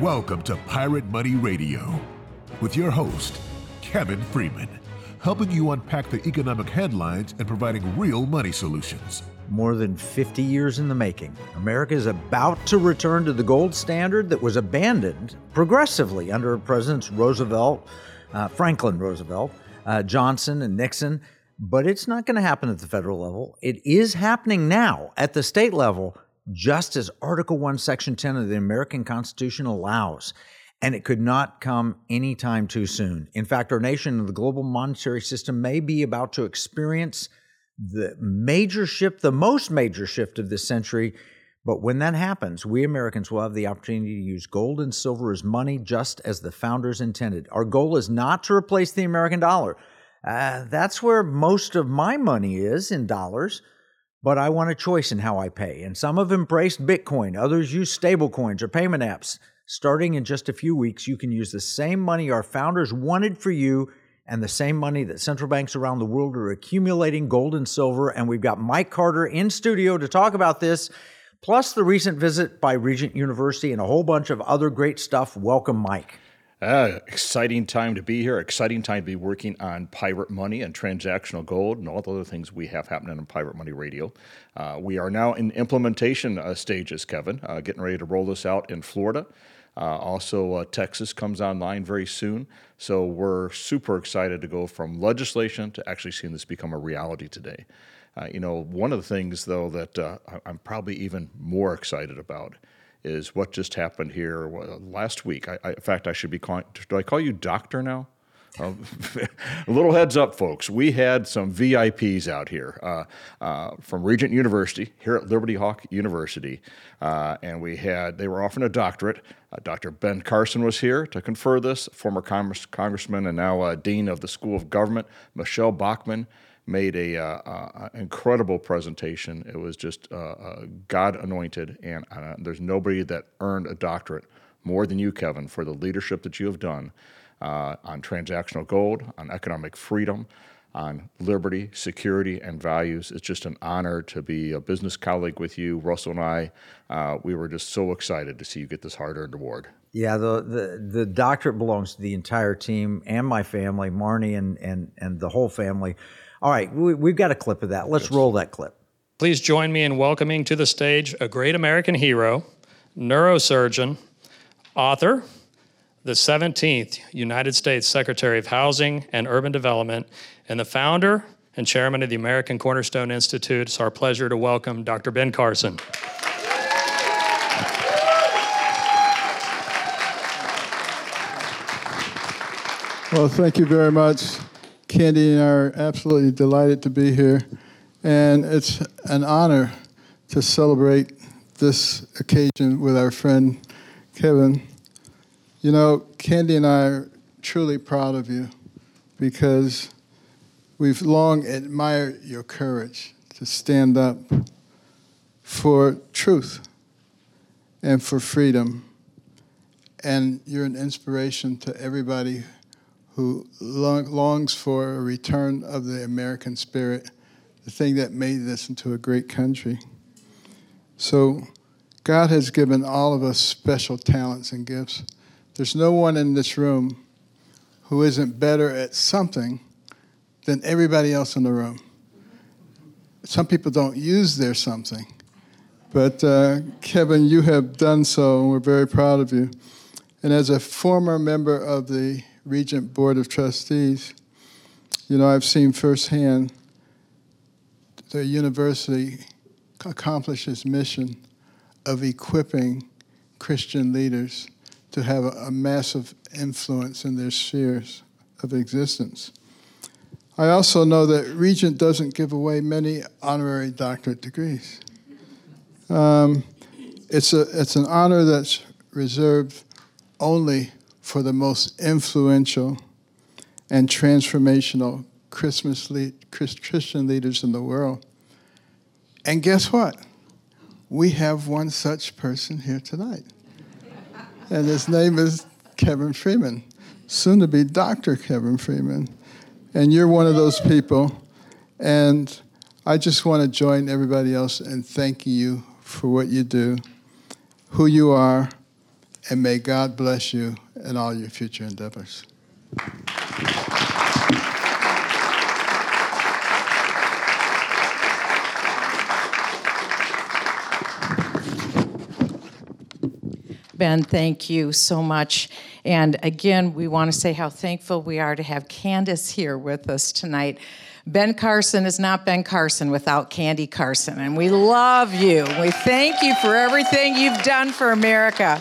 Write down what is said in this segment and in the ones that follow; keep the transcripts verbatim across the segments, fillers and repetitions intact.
Welcome to Pirate Money Radio with your host, Kevin Freeman, helping you unpack the economic headlines and providing real money solutions. More than fifty years in the making, America is about to return to the gold standard that was abandoned progressively under Presidents Roosevelt, uh, Franklin Roosevelt, uh, Johnson, and Nixon. But it's not going to happen at the federal level. It is happening now at the state level, just as Article one, Section ten of the American Constitution allows. And it could not come anytime too soon. In fact, our nation and the global monetary system may be about to experience the major shift, the most major shift of this century. But when that happens, we Americans will have the opportunity to use gold and silver as money just as the founders intended. Our goal is not to replace the American dollar. Uh, that's where most of my money is, in dollars. But I want a choice in how I pay. And some have embraced Bitcoin. Others use stable coins or payment apps. Starting in just a few weeks, you can use the same money our founders wanted for you and the same money that central banks around the world are accumulating, gold and silver. And we've got Mike Carter in studio to talk about this, plus the recent visit by Regent University and a whole bunch of other great stuff. Welcome, Mike. Uh, exciting time to be here. Exciting time to be working on Pirate Money and transactional gold and all the other things we have happening on Pirate Money Radio. Uh, we are now in implementation uh, stages, Kevin, uh, getting ready to roll this out in Florida. Uh, also, uh, Texas comes online very soon. So we're super excited to go from legislation to actually seeing this become a reality today. Uh, you know, one of the things, though, that uh, I'm probably even more excited about is what just happened here last week. I, I, in fact, I should be calling, do I call you doctor now? Um, a little heads up, folks. We had some V I Ps out here uh, uh, from Regent University here at Liberty Hawk University, uh, and we had they were offering a doctorate. Uh, Doctor Ben Carson was here to confer this. Former Congress, Congressman and now uh, Dean of the School of Government, Michelle Bachmann, made a uh, uh, incredible presentation. It was just uh, uh, God anointed, and uh, there's nobody that earned a doctorate more than you, Kevin, for the leadership that you have done. Uh, on transactional gold, on economic freedom, on liberty, security, and values. It's just an honor to be a business colleague with you. Russell and I, uh, we were just so excited to see you get this hard-earned award. Yeah, the, the the doctorate belongs to the entire team and my family, Marnie and and, and the whole family. All right, we, we've got a clip of that. Let's yes. roll that clip. Please join me in welcoming to the stage a great American hero, neurosurgeon, author, the seventeenth United States Secretary of Housing and Urban Development, and the founder and chairman of the American Cornerstone Institute. It's our pleasure to welcome Doctor Ben Carson. Well, thank you very much. Candy and I are absolutely delighted to be here, and it's an honor to celebrate this occasion with our friend Kevin. You know, Candy and I are truly proud of you because we've long admired your courage to stand up for truth and for freedom. And you're an inspiration to everybody who long, longs for a return of the American spirit, the thing that made this into a great country. So God has given all of us special talents and gifts. There's no one in this room who isn't better at something than everybody else in the room. Some people don't use their something. But uh, Kevin, you have done so, and we're very proud of you. And as a former member of the Regent Board of Trustees, you know, I've seen firsthand the university accomplish its mission of equipping Christian leaders to have a, a massive influence in their spheres of existence. I also know that Regent doesn't give away many honorary doctorate degrees. Um, it's a it's an honor that's reserved only for the most influential and transformational Christmas lead, Christian leaders in the world. And guess what? We have one such person here tonight. And his name is Kevin Freeman, soon to be Doctor Kevin Freeman. And you're one of those people. And I just want to join everybody else in thanking you for what you do, who you are, and may God bless you in all your future endeavors. Ben, thank you so much. And again, we want to say how thankful we are to have Candace here with us tonight. Ben Carson is not Ben Carson without Candy Carson, and we love you. We thank you for everything you've done for America.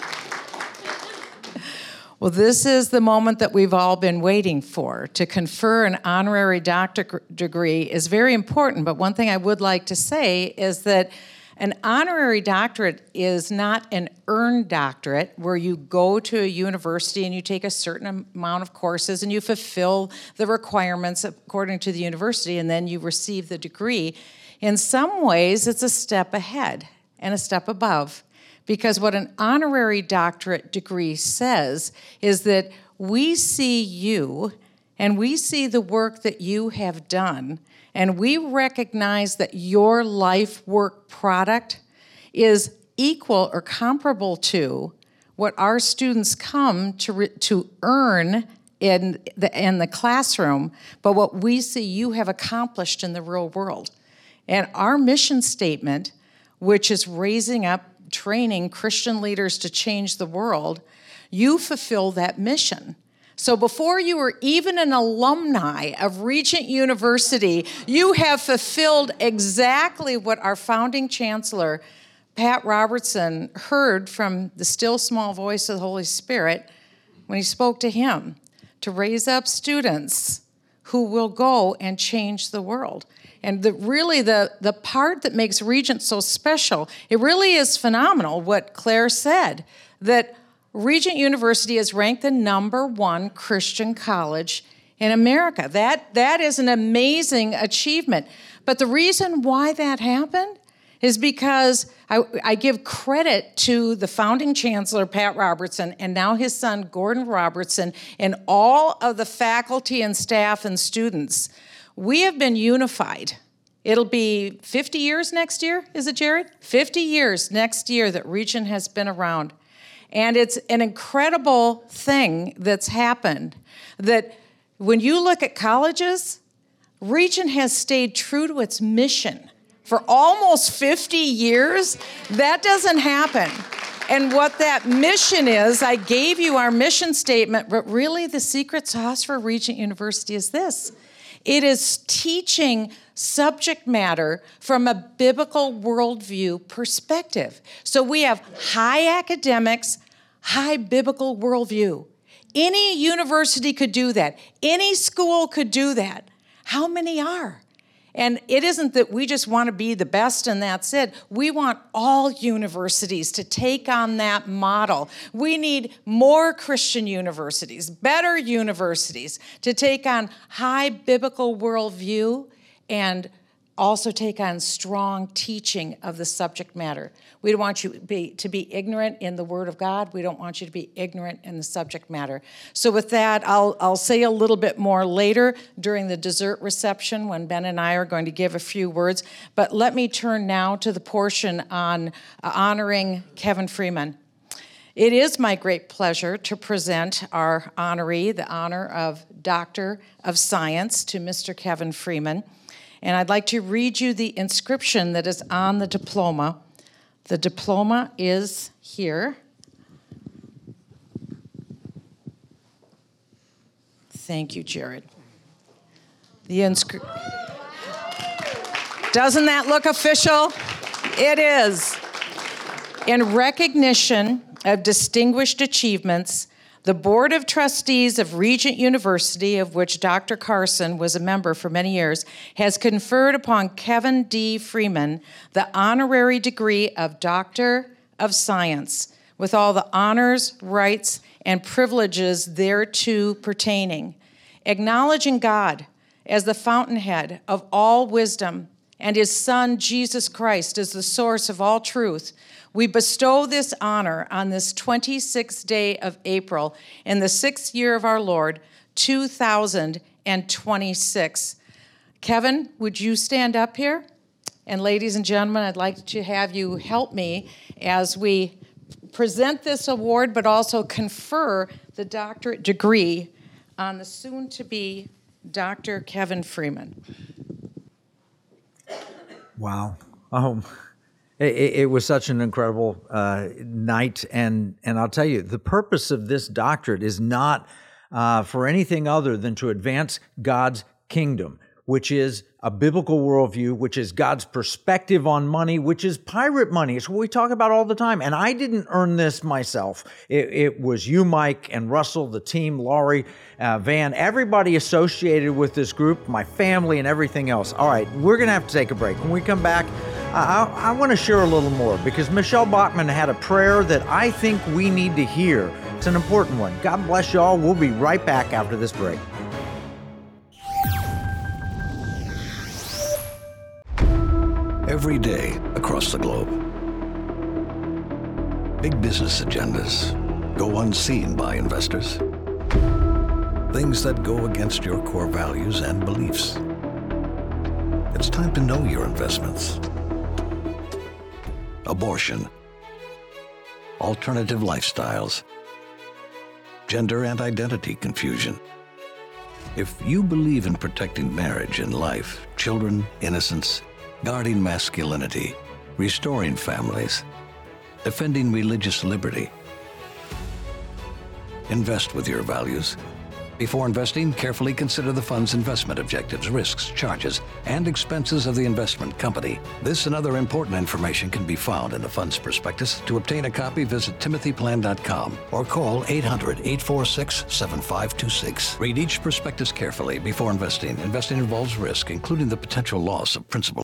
Well, this is the moment that we've all been waiting for. To confer an honorary doctorate degree is very important, but one thing I would like to say is that an honorary doctorate is not an earned doctorate where you go to a university and you take a certain amount of courses and you fulfill the requirements according to the university and then you receive the degree. In some ways, it's a step ahead and a step above, because what an honorary doctorate degree says is that we see you and we see the work that you have done, and we recognize that your life work product is equal or comparable to what our students come to re- to earn in the, in the classroom, but what we see you have accomplished in the real world. And our mission statement, which is raising up, training Christian leaders to change the world, you fulfill that mission. So before you were even an alumni of Regent University, you have fulfilled exactly what our founding chancellor, Pat Robertson, heard from the still small voice of the Holy Spirit when he spoke to him, to raise up students who will go and change the world. And the, really the, the part that makes Regent so special, it really is phenomenal what Claire said, that Regent University is ranked the number one Christian college in America. That, that is an amazing achievement. But the reason why that happened is because I, I give credit to the founding chancellor, Pat Robertson, and now his son, Gordon Robertson, and all of the faculty and staff and students. We have been unified. It'll be fifty years next year, is it, Jared? fifty years next year that Regent has been around. And it's an incredible thing that's happened, that when you look at colleges, Regent has stayed true to its mission for almost fifty years. That doesn't happen. And what that mission is, I gave you our mission statement, but really the secret sauce for Regent University is this. It is teaching subject matter from a biblical worldview perspective. So we have high academics, high biblical worldview. Any university could do that. Any school could do that. How many are? And it isn't that we just want to be the best and that's it. We want all universities to take on that model. We need more Christian universities, better universities to take on high biblical worldview and also take on strong teaching of the subject matter. We don't want you to be, to be ignorant in the Word of God. We don't want you to be ignorant in the subject matter. So with that, I'll, I'll say a little bit more later during the dessert reception when Ben and I are going to give a few words. But let me turn now to the portion on uh, honoring Kevin Freeman. It is my great pleasure to present our honoree, the honor of Doctor of Science, to Mister Kevin Freeman. And I'd like to read you the inscription that is on the diploma. The diploma is here. Thank you, Jared. The inscri- Doesn't that look official? It is. In recognition of distinguished achievements, the Board of Trustees of Regent University, of which Doctor Carson was a member for many years, has conferred upon Kevin D. Freeman the honorary degree of Doctor of Science, with all the honors, rights, and privileges thereto pertaining, acknowledging God as the fountainhead of all wisdom and his Son, Jesus Christ, as the source of all truth. We bestow this honor on this twenty-sixth day of April in the sixth year of our Lord, two thousand twenty-six. Kevin, would you stand up here? And ladies and gentlemen, I'd like to have you help me as we present this award, but also confer the doctorate degree on the soon-to-be Doctor Kevin Freeman. Wow. Oh, it, it was such an incredible uh, night. And, and I'll tell you, the purpose of this doctorate is not uh, for anything other than to advance God's kingdom, which is a biblical worldview, which is God's perspective on money, which is pirate money. It's what we talk about all the time. And I didn't earn this myself. It, it was you, Mike, and Russell, the team, Laurie, uh, Van, everybody associated with this group, my family, and everything else. All right, we're going to have to take a break. When we come back, I, I want to share a little more because Michelle Bachmann had a prayer that I think we need to hear. It's an important one. God bless y'all. We'll be right back after this break. Every day across the globe, big business agendas go unseen by investors. Things that go against your core values and beliefs. It's time to know your investments. Abortion, alternative lifestyles, gender and identity confusion. If you believe in protecting marriage and life, children, innocence, guarding masculinity, restoring families, defending religious liberty. Invest with your values. Before investing, carefully consider the fund's investment objectives, risks, charges, and expenses of the investment company. This and other important information can be found in the fund's prospectus. To obtain a copy, visit timothy plan dot com or call eight hundred, eight four six, seven five two six. Read each prospectus carefully before investing. Investing involves risk, including the potential loss of principal.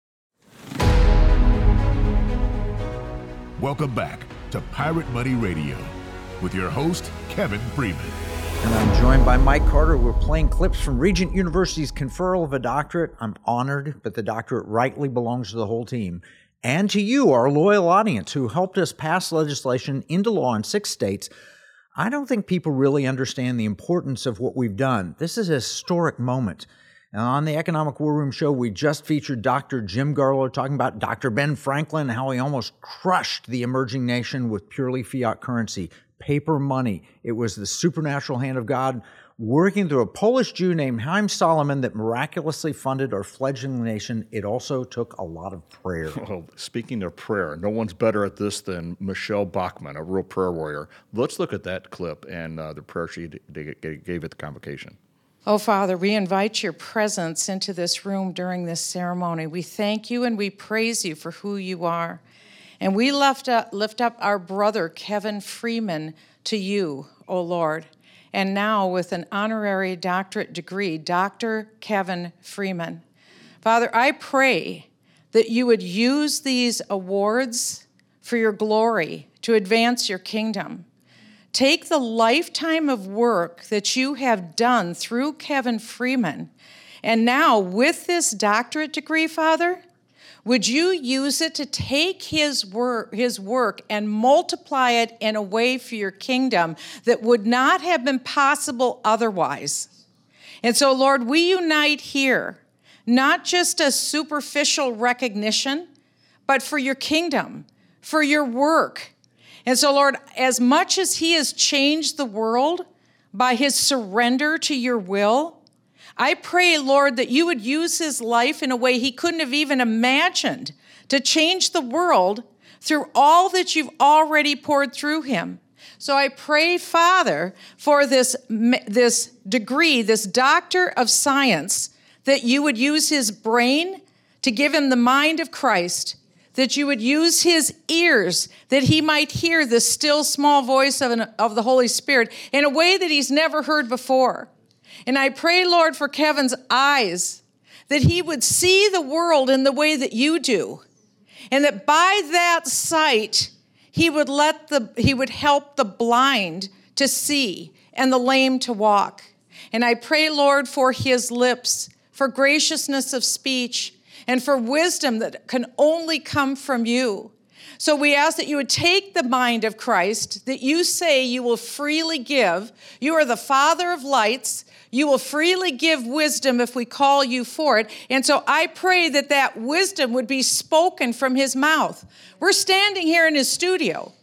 Welcome back to Pirate Money Radio with your host, Kevin Freeman. And I'm joined by Mike Carter. We're playing clips from Regent University's conferral of a doctorate. I'm honored, but the doctorate rightly belongs to the whole team. And to you, our loyal audience, who helped us pass legislation into law in six states. I don't think people really understand the importance of what we've done. This is a historic moment. And on the Economic War Room show, we just featured Doctor Jim Garlow talking about Doctor Ben Franklin, how he almost crushed the emerging nation with purely fiat currency, paper money. It was the supernatural hand of God working through a Polish Jew named Haim Solomon that miraculously funded our fledgling nation. It also took a lot of prayer. Well, speaking of prayer, no one's better at this than Michelle Bachmann, a real prayer warrior. Let's look at that clip and uh, the prayer she d- d- gave at the convocation. Oh, Father, we invite your presence into this room during this ceremony. We thank you and we praise you for who you are. And we lift up, lift up our brother, Kevin Freeman, to you, O Lord. And now with an honorary doctorate degree, Doctor Kevin Freeman. Father, I pray that you would use these awards for your glory to advance your kingdom. Take the lifetime of work that you have done through Kevin Freeman, and now with this doctorate degree, Father, would you use it to take his work, his work and multiply it in a way for your kingdom that would not have been possible otherwise? And so, Lord, we unite here, not just a superficial recognition, but for your kingdom, for your work. And so, Lord, as much as he has changed the world by his surrender to your will, I pray, Lord, that you would use his life in a way he couldn't have even imagined to change the world through all that you've already poured through him. So I pray, Father, for this, this degree, this doctor of science, that you would use his brain to give him the mind of Christ, that you would use his ears, that he might hear the still small voice of, an, of the Holy Spirit in a way that he's never heard before. And I pray, Lord, for Kevin's eyes, that he would see the world in the way that you do, and that by that sight, he would let the he would help the blind to see and the lame to walk. And I pray, Lord, for his lips, for graciousness of speech, and for wisdom that can only come from you. So we ask that you would take the mind of Christ, that you say you will freely give. You are the Father of lights. You will freely give wisdom if we call you for it. And so I pray that that wisdom would be spoken from his mouth. We're standing here in his studio.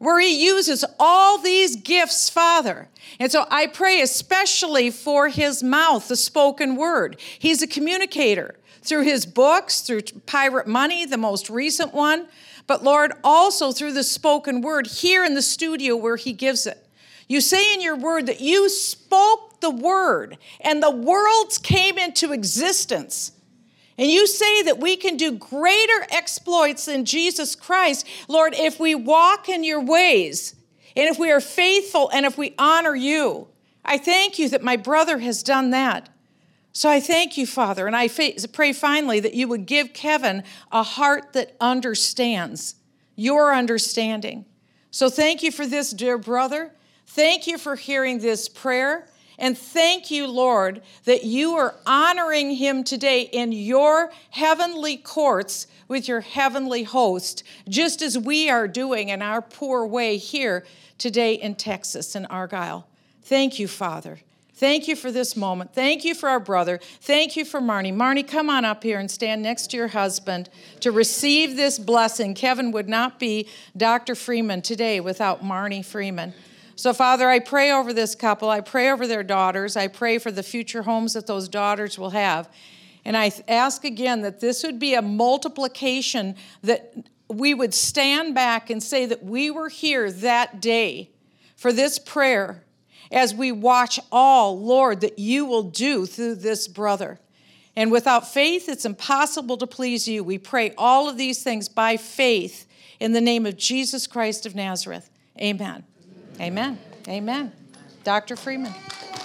where he uses all these gifts, Father. And so I pray especially for his mouth, the spoken word. He's a communicator through his books, through Pirate Money, the most recent one, but Lord, also through the spoken word here in the studio where he gives it. You say in your word that you spoke the word and the worlds came into existence. And you say that we can do greater exploits than Jesus Christ, Lord, if we walk in your ways and if we are faithful and if we honor you. I thank you that my brother has done that. So I thank you, Father, and I pray finally that you would give Kevin a heart that understands your understanding. So thank you for this, dear brother. Thank you for hearing this prayer. And thank you, Lord, that you are honoring him today in your heavenly courts with your heavenly host, just as we are doing in our poor way here today in Texas and Argyle. Thank you, Father. Thank you for this moment. Thank you for our brother. Thank you for Marnie. Marnie, come on up here and stand next to your husband to receive this blessing. Kevin would not be Doctor Freeman today without Marnie Freeman. So, Father, I pray over this couple. I pray over their daughters. I pray for the future homes that those daughters will have. And I ask again that this would be a multiplication, that we would stand back and say that we were here that day for this prayer as we watch all, Lord, that you will do through this brother. And without faith, it's impossible to please you. We pray all of these things by faith in the name of Jesus Christ of Nazareth. Amen. Amen. Amen. Doctor Freeman.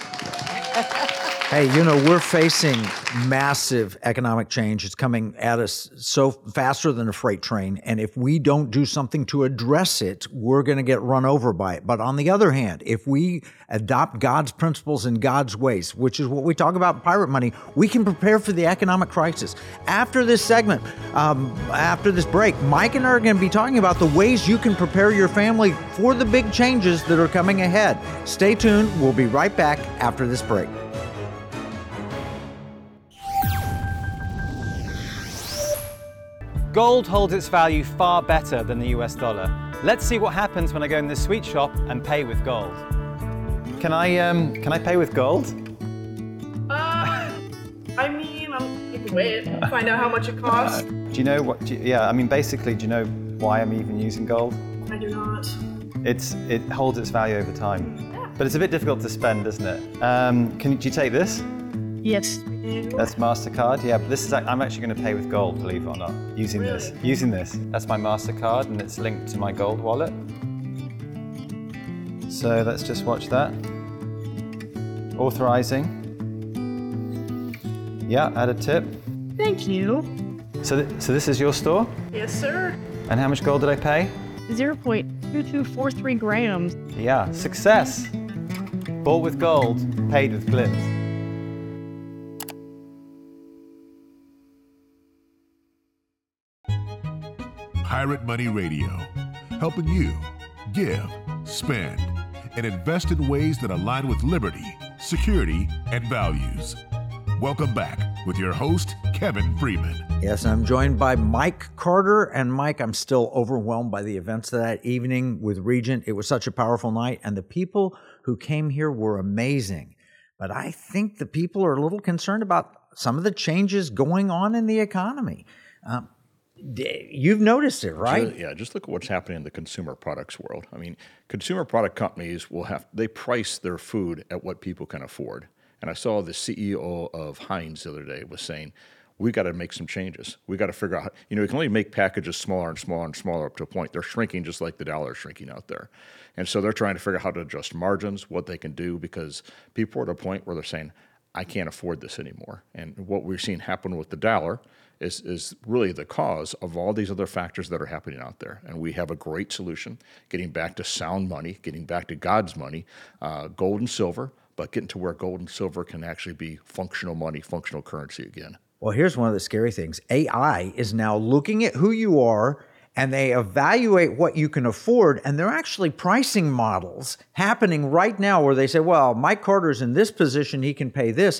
Hey, you know, we're facing massive economic change. It's coming at us so faster than a freight train. And if we don't do something to address it, we're going to get run over by it. But on the other hand, if we adopt God's principles and God's ways, which is what we talk about in Pirate Money, we can prepare for the economic crisis. After this segment, um, after this break, Mike and I are going to be talking about the ways you can prepare your family for the big changes that are coming ahead. Stay tuned. We'll be right back after this break. Gold holds its value far better than the U S dollar. Let's see what happens when I go in the sweet shop and pay with gold. Can I, um, can I pay with gold? Uh, I mean, I'm, you can wait, find out how much it costs. Uh, do you know what, do you, yeah, I mean, basically, do you know why I'm even using gold? I do not. It's, it holds its value over time. Yeah. But it's a bit difficult to spend, isn't it? Um, can, do you take this? Yes. That's MasterCard, yeah, but this is, I'm actually going to pay with gold, believe it or not, using really? this. Using this. That's my MasterCard and it's linked to my gold wallet. So let's just watch that. Authorizing. Yeah, add a tip. Thank you. So, th so this is your store? Yes, sir. And how much gold did I pay? zero point two two four three grams. Yeah, success. Bought with gold, paid with glims. Pirate Money Radio, helping you give, spend, and invest in ways that align with liberty, security, and values. Welcome back with your host, Kevin Freeman. Yes, I'm joined by Mike Carter. And Mike, I'm still overwhelmed by the events of that evening with Regent. It was such a powerful night, and the people who came here were amazing. But I think the people are a little concerned about some of the changes going on in the economy. Um, You've noticed it, right? Yeah, just look at what's happening in the consumer products world. I mean, consumer product companies will have, they price their food at what people can afford. And I saw the C E O of Heinz the other day was saying, we got to make some changes. We got to figure out, how, you know, we can only make packages smaller and smaller and smaller up to a point. They're shrinking just like the dollar is shrinking out there. And so they're trying to figure out how to adjust margins, what they can do, because people are at a point where they're saying, I can't afford this anymore. And what we're seeing happen with the dollar is, is really the cause of all these other factors that are happening out there. And we have a great solution, getting back to sound money, getting back to God's money, uh, gold and silver, but getting to where gold and silver can actually be functional money, functional currency again. Well, here's one of the scary things. A I is now looking at who you are, and they evaluate what you can afford, and they're actually pricing models happening right now where they say, well, Mike Carter's in this position, he can pay this.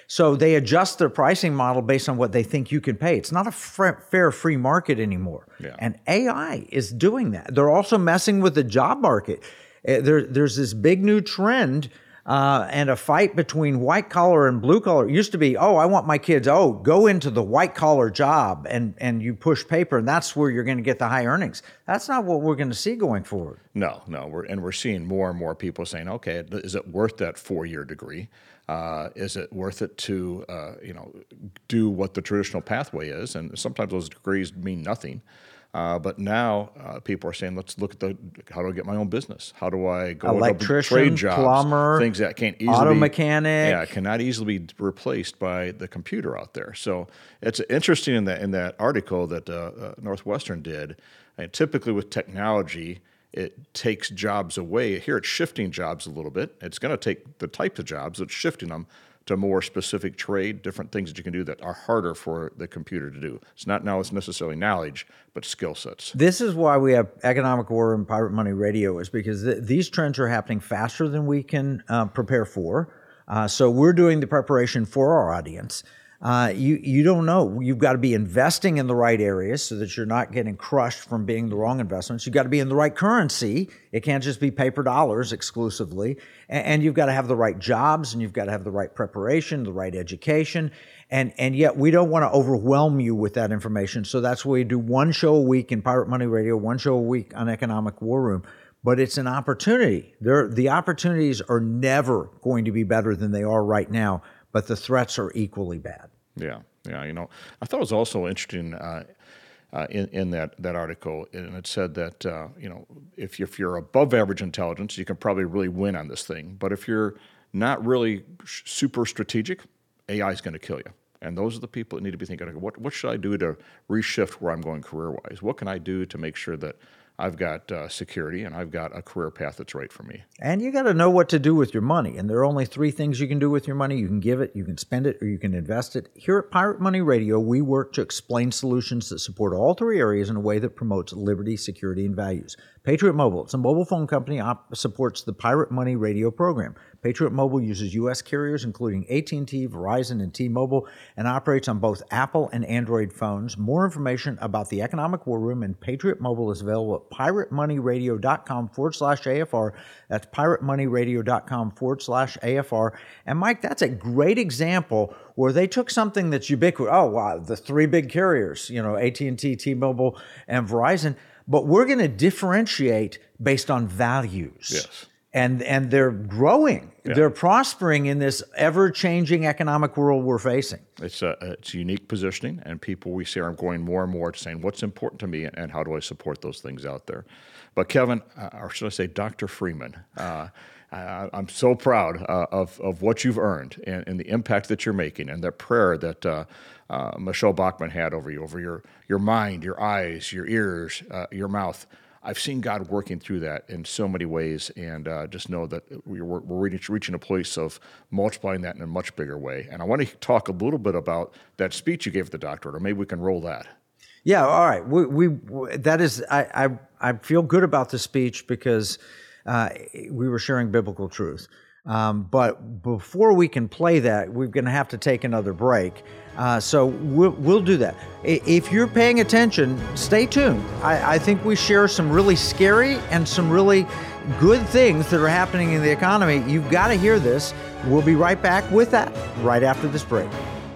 So they adjust their pricing model based on what they think you can pay. It's not a f- fair free market anymore. Yeah. And A I is doing that. They're also messing with the job market. Uh, There, there's this big new trend uh, and a fight between white collar and blue collar. It used to be, oh, I want my kids, oh, go into the white collar job and, and you push paper and that's where you're going to get the high earnings. That's not what we're going to see going forward. No, no. We're, and we're seeing more and more people saying, okay, is it worth that four-year degree? Uh, is it worth it to, uh, you know, do what the traditional pathway is? And sometimes those degrees mean nothing. Uh, but now uh, people are saying, let's look at the, how do I get my own business? How do I go Electrician, trade jobs, plumber, things that can't easily auto be, mechanic. Yeah, cannot easily be replaced by the computer out there. So it's interesting in that in that article that uh, uh, Northwestern did. And typically with technology, it takes jobs away. Here it's shifting jobs a little bit. It's going to take the types of jobs, it's shifting them to more specific trade, different things that you can do that are harder for the computer to do. It's not now it's necessarily knowledge, but skill sets. This is why we have Economic War and Pirate Money Radio, is because th- these trends are happening faster than we can uh, prepare for. Uh, so we're doing the preparation for our audience. Uh, you you don't know. You've got to be investing in the right areas so that you're not getting crushed from being the wrong investments. You've got to be in the right currency. It can't just be paper dollars exclusively. And, and you've got to have the right jobs, and you've got to have the right preparation, the right education. And and yet we don't want to overwhelm you with that information. So that's why we do one show a week in Pirate Money Radio, one show a week on Economic War Room. But it's an opportunity. There, the opportunities are never going to be better than they are right now, but the threats are equally bad. Yeah, yeah. You know, I thought it was also interesting uh, uh, in in that, that article, and it said that uh, you know if if you're above average intelligence, you can probably really win on this thing. But if you're not really super strategic, A I is going to kill you. And those are the people that need to be thinking, what what should I do to reshift where I'm going career-wise? What can I do to make sure that I've got uh, security and I've got a career path that's right for me? And you got to know what to do with your money. And there are only three things you can do with your money. You can give it, you can spend it, or you can invest it. Here at Pirate Money Radio, we work to explain solutions that support all three areas in a way that promotes liberty, security, and values. Patriot Mobile, it's a mobile phone company, op- supports the Pirate Money Radio program. Patriot Mobile uses U S carriers, including A T and T, Verizon, and T-Mobile, and operates on both Apple and Android phones. More information about the Economic War Room and Patriot Mobile is available at piratemoneyradio.com forward slash AFR. That's piratemoneyradio.com forward slash AFR. And Mike, that's a great example where they took something that's ubiquitous. Oh, wow, the three big carriers, you know, A T and T, T-Mobile, and Verizon. But we're going to differentiate based on values. Yes. And and they're growing. Yeah. They're prospering in this ever-changing economic world we're facing. It's a it's unique positioning, and people we see are going more and more to saying what's important to me and how do I support those things out there. But Kevin, uh, or should I say Doctor Freeman, uh, I, I'm so proud uh, of, of what you've earned and, and the impact that you're making and that prayer that uh, uh, Michelle Bachmann had over you, over your, your mind, your eyes, your ears, uh, your mouth. I've seen God working through that in so many ways, and uh, just know that we're, we're reaching a place of multiplying that in a much bigger way. And I want to talk a little bit about that speech you gave at the doctorate, or maybe we can roll that. Yeah, all right. We, we that is, I, I I feel good about the speech because uh, we were sharing biblical truth. Um, but before we can play that, we're going to have to take another break. Uh, so we'll, we'll do that. If you're paying attention, stay tuned. I, I think we share some really scary and some really good things that are happening in the economy. You've got to hear this. We'll be right back with that right after this break.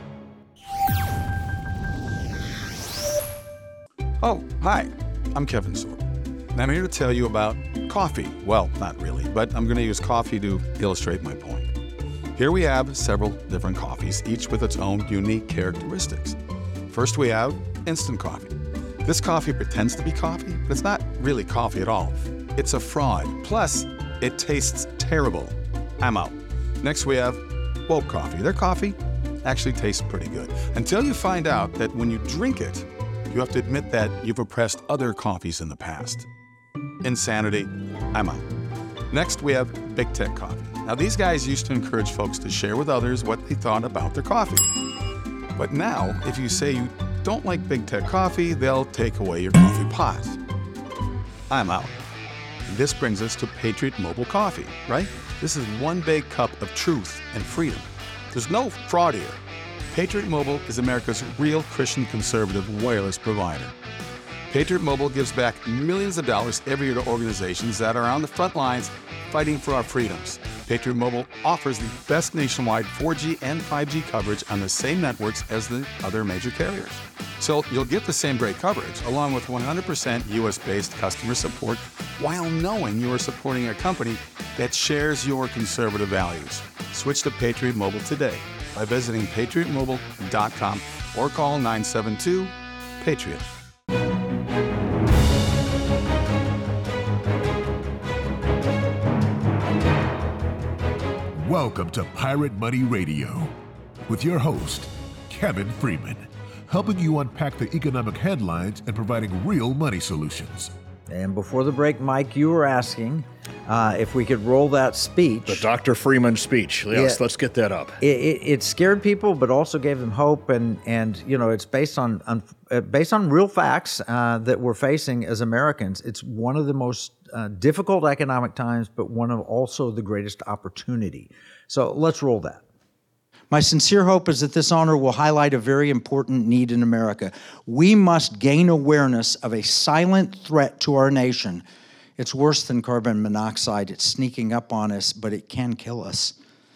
Oh, hi. I'm Kevin Sword. And I'm here to tell you about coffee. Well, not really, but I'm going to use coffee to illustrate my point. Here we have several different coffees, each with its own unique characteristics. First, we have instant coffee. This coffee pretends to be coffee, but it's not really coffee at all. It's a fraud. Plus, it tastes terrible. I'm out. Next, we have Woke Coffee. Their coffee actually tastes pretty good, until you find out that when you drink it, you have to admit that you've oppressed other coffees in the past. Insanity. I'm out. Next, we have Big Tech Coffee. Now, these guys used to encourage folks to share with others what they thought about their coffee. But now, if you say you don't like Big Tech Coffee, they'll take away your coffee pot. I'm out. This brings us to Patriot Mobile Coffee, right? This is one big cup of truth and freedom. There's no fraud here. Patriot Mobile is America's real Christian conservative wireless provider. Patriot Mobile gives back millions of dollars every year to organizations that are on the front lines fighting for our freedoms. Patriot Mobile offers the best nationwide four G and five G coverage on the same networks as the other major carriers. So you'll get the same great coverage along with one hundred percent U S-based customer support while knowing you are supporting a company that shares your conservative values. Switch to Patriot Mobile today by visiting patriot mobile dot com or call nine seven two, PATRIOT. Welcome to Pirate Money Radio with your host, Kevin Freeman, helping you unpack the economic headlines and providing real money solutions. And before the break, Mike, you were asking uh, if we could roll that speech. The Doctor Freeman speech. Yes, Yeah. let's get that up. It, it, it scared people, but also gave them hope, and and you know it's based on, on uh, based on real facts uh, that we're facing as Americans. It's one of the most uh, difficult economic times, but one of also the greatest opportunity. So let's roll that. My sincere hope is that this honor will highlight a very important need in America. We must gain awareness of a silent threat to our nation. It's worse than carbon monoxide. It's sneaking up on us, but it can kill us.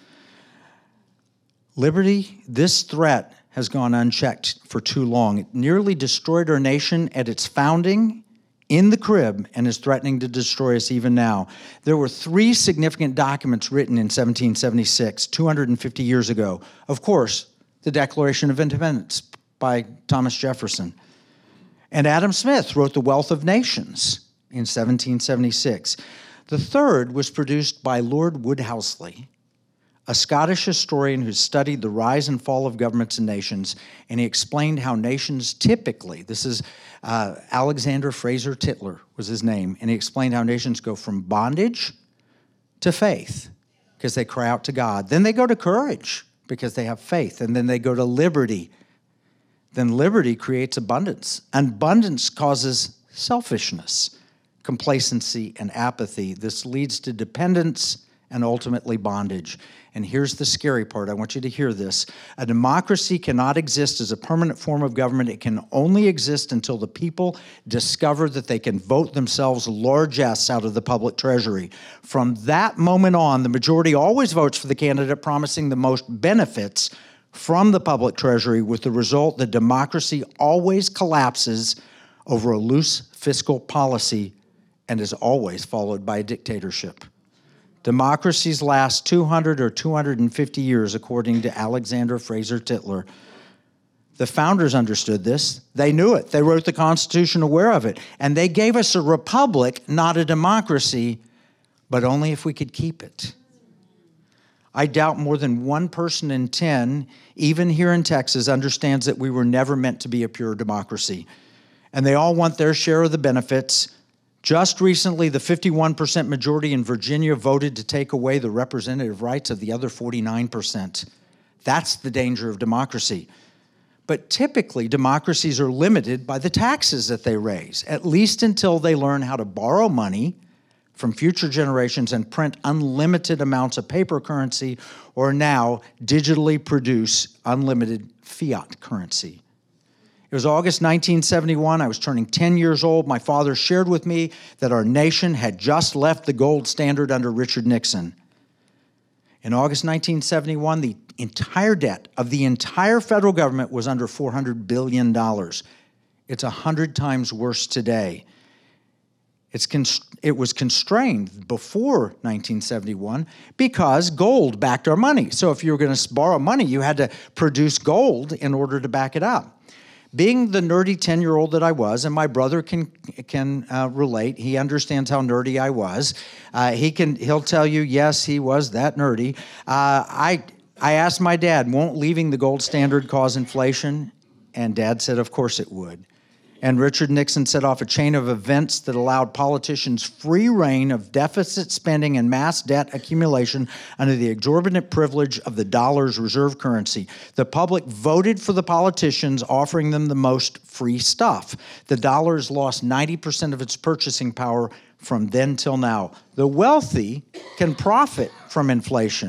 Liberty, this threat has gone unchecked for too long. It nearly destroyed our nation at its founding in the crib and is threatening to destroy us even now. There were three significant documents written in seventeen seventy-six, two hundred fifty years ago. Of course, the Declaration of Independence by Thomas Jefferson. And Adam Smith wrote The Wealth of Nations in seventeen seventy-six. The third was produced by Lord Woodhousley, a Scottish historian who studied the rise and fall of governments and nations, and he explained how nations typically, this is uh, Alexander Fraser Tytler was his name, and he explained how nations go from bondage to faith because they cry out to God. Then they go to courage because they have faith, and then they go to liberty. Then liberty creates abundance. Abundance causes selfishness, complacency, and apathy. This leads to dependence and ultimately bondage. And here's the scary part. I want you to hear this. A democracy cannot exist as a permanent form of government. It can only exist until the people discover that they can vote themselves largesse out of the public treasury. From that moment on, the majority always votes for the candidate promising the most benefits from the public treasury, with the result that democracy always collapses over a loose fiscal policy and is always followed by a dictatorship. Democracies last two hundred or two hundred fifty years, according to Alexander Fraser Tytler. The founders understood this. They knew it. They wrote the Constitution aware of it. And they gave us a republic, not a democracy, but only if we could keep it. I doubt more than one person in ten, even here in Texas, understands that we were never meant to be a pure democracy. And they all want their share of the benefits. Just recently, the fifty-one percent majority in Virginia voted to take away the representative rights of the other forty-nine percent. That's the danger of democracy. But typically, democracies are limited by the taxes that they raise, at least until they learn how to borrow money from future generations and print unlimited amounts of paper currency, or now digitally produce unlimited fiat currency. It was August nineteen seventy-one. I was turning ten years old. My father shared with me that our nation had just left the gold standard under Richard Nixon. In August nineteen seventy-one, the entire debt of the entire federal government was under four hundred billion dollars. It's one hundred times worse today. It's const- it was constrained before nineteen seventy-one because gold backed our money. So if you were going to borrow money, you had to produce gold in order to back it up. Being the nerdy ten-year-old that I was, and my brother can can uh, relate. He understands how nerdy I was. Uh, he can he'll tell you, yes, he was that nerdy. Uh, I I asked my dad, won't leaving the gold standard cause inflation? And Dad said, of course it would. And Richard Nixon set off a chain of events that allowed politicians free reign of deficit spending and mass debt accumulation under the exorbitant privilege of the dollar's reserve currency. The public voted for the politicians, offering them the most free stuff. The dollar's lost ninety percent of its purchasing power from then till now. The wealthy can profit from inflation.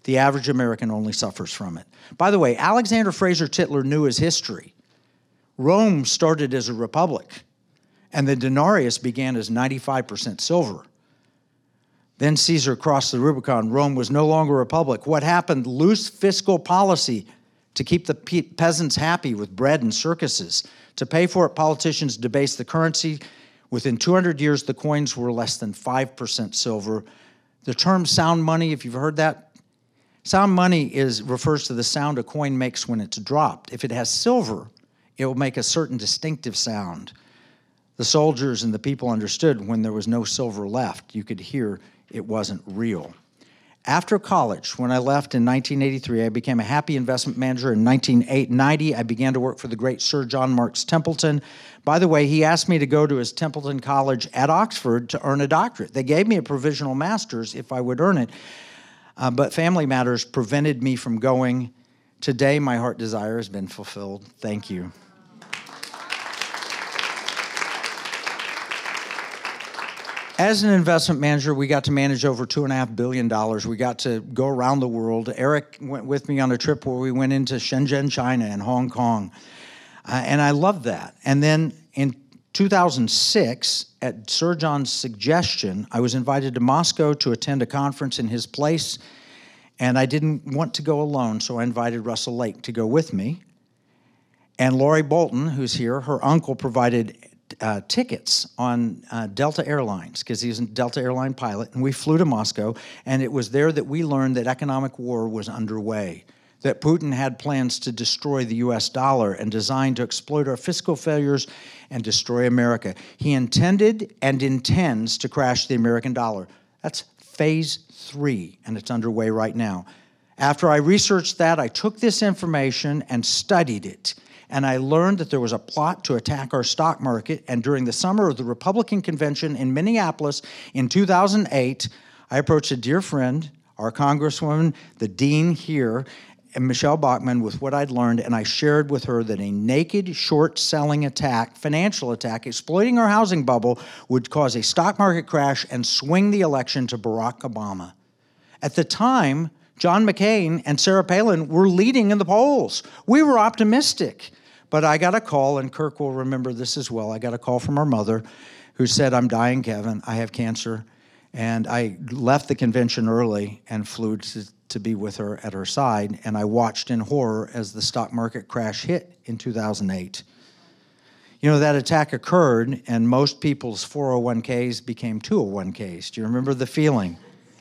The average American only suffers from it. By the way, Alexander Fraser Tytler knew his history. Rome started as a republic, and the denarius began as ninety-five percent silver. Then Caesar crossed the Rubicon. Rome was no longer a republic. What happened? Loose fiscal policy to keep the pe- peasants happy with bread and circuses. To pay for it, politicians debased the currency. Within two hundred years, the coins were less than five percent silver. The term sound money, if you've heard that, sound money is, refers to the sound a coin makes when it's dropped. If it has silver, it will make a certain distinctive sound. The soldiers and the people understood when there was no silver left. You could hear it wasn't real. After college, when I left in nineteen eighty-three, I became a happy investment manager. In nineteen ninety, I began to work for the great Sir John Marks Templeton. By the way, he asked me to go to his Templeton College at Oxford to earn a doctorate. They gave me a provisional master's if I would earn it, uh, but family matters prevented me from going. Today, my heart desire has been fulfilled. Thank you. As an investment manager, we got to manage over two and a half billion dollars. We got to go around the world. Eric went with me on a trip where we went into Shenzhen, China, and Hong Kong. Uh, and I loved that. And then in two thousand six, at Sir John's suggestion, I was invited to Moscow to attend a conference in his place. And I didn't want to go alone, so I invited Russell Lake to go with me. And Lori Bolton, who's here, her uncle provided Uh, tickets on uh, Delta Airlines, because he's a Delta airline pilot, and we flew to Moscow, and it was there that we learned that economic war was underway, that Putin had plans to destroy the U S dollar and designed to exploit our fiscal failures and destroy America. He intended and intends to crash the American dollar. That's phase three, and it's underway right now. After I researched that, I took this information and studied it. And I learned that there was a plot to attack our stock market. And during the summer of the Republican convention in Minneapolis in two thousand eight, I approached a dear friend, our Congresswoman, the dean here, and Michelle Bachmann, with what I'd learned, and I shared with her that a naked short-selling attack, financial attack, exploiting our housing bubble would cause a stock market crash and swing the election to Barack Obama. At the time, John McCain and Sarah Palin were leading in the polls. We were optimistic. But I got a call, and Kirk will remember this as well. I got a call from our mother who said, "I'm dying, Kevin. I have cancer." And I left the convention early and flew to, to be with her at her side. And I watched in horror as the stock market crash hit in two thousand eight. You know, that attack occurred, and most people's four oh one k's became two oh one k's. Do you remember the feeling?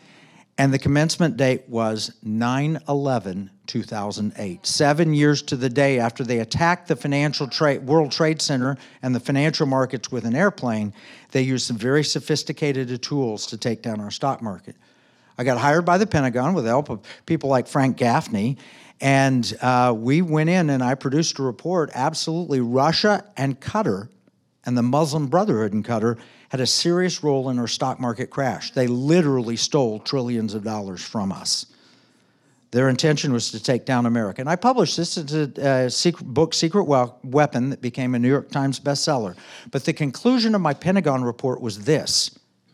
And the commencement date was nine eleven two thousand eight, seven years to the day after they attacked the financial trade, World Trade Center and the financial markets with an airplane. They used some very sophisticated tools to take down our stock market. I got hired by the Pentagon with the help of people like Frank Gaffney, and uh, we went in and I produced a report. Absolutely, Russia and Qatar and the Muslim Brotherhood in Qatar had a serious role in our stock market crash. They literally stole trillions of dollars from us. Their intention was to take down America. And I published this as a uh, secret book, Secret Weapon, that became a New York Times bestseller. But the conclusion of my Pentagon report was this: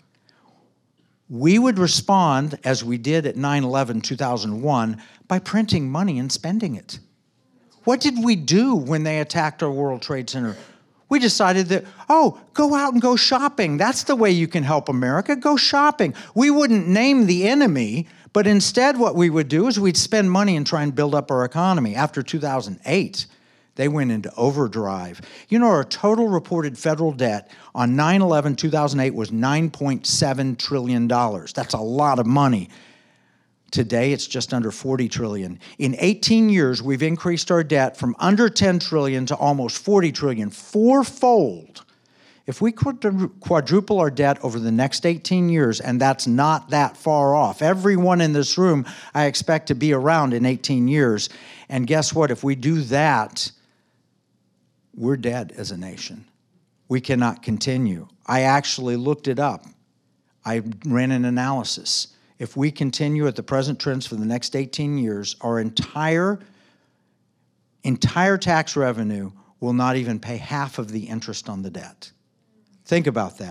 we would respond, as we did at nine eleven two thousand one, by printing money and spending it. What did we do when they attacked our World Trade Center? We decided that, oh, go out and go shopping. That's the way you can help America. Go shopping. We wouldn't name the enemy, but instead what we would do is we'd spend money and try and build up our economy. After two thousand eight, they went into overdrive. You know, our total reported federal debt on nine eleven two thousand eight was nine point seven trillion dollars. That's a lot of money. Today, it's just under forty trillion dollars. In eighteen years, we've increased our debt from under ten trillion dollars to almost forty trillion dollars, fourfold. If we quadruple our debt over the next eighteen years, and that's not that far off, everyone in this room I expect to be around in eighteen years, and guess what? If we do that, we're dead as a nation. We cannot continue. I actually looked it up. I ran an analysis. If we continue at the present trends for the next eighteen years, our entire, entire tax revenue will not even pay half of the interest on the debt. Think about that.